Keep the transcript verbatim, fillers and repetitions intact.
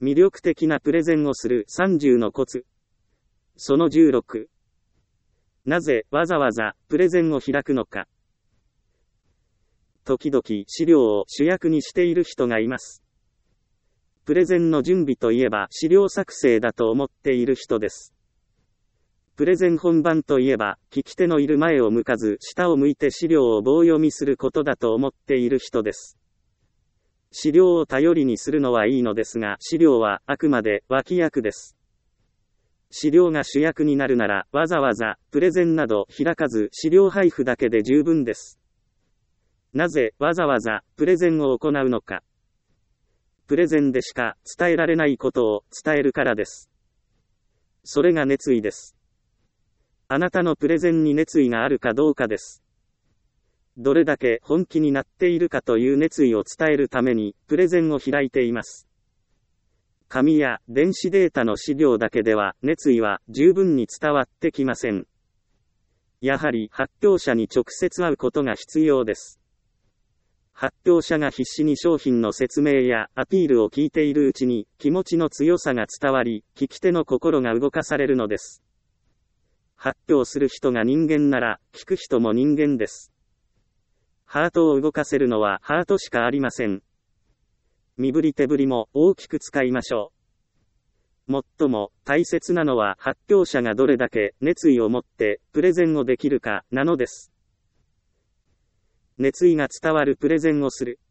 魅力的なプレゼンをするさんじゅうのコツ。そのじゅうろく。なぜわざわざプレゼンを開くのか。時々資料を主役にしている人がいます。プレゼンの準備といえば資料作成だと思っている人です。プレゼン本番といえば、聞き手のいる前を向かず下を向いて資料を棒読みすることだと思っている人です。資料を頼りにするのはいいのですが、資料はあくまで脇役です。資料が主役になるなら、わざわざプレゼンなど開かず資料配布だけで十分です。なぜわざわざプレゼンを行うのか。プレゼンでしか伝えられないことを伝えるからです。それが熱意です。あなたのプレゼンに熱意があるかどうかです。どれだけ本気になっているかという熱意を伝えるためにプレゼンを開いています。紙や電子データの資料だけでは熱意は十分に伝わってきません。やはり発表者に直接会うことが必要です。発表者が必死に商品の説明やアピールを聞いているうちに気持ちの強さが伝わり、聞き手の心が動かされるのです。発表する人が人間なら、聞く人も人間です。ハートを動かせるのはハートしかありません。身振り手振りも大きく使いましょう。最も大切なのは発表者がどれだけ熱意を持ってプレゼンをできるかなのです。熱意が伝わるプレゼンをする。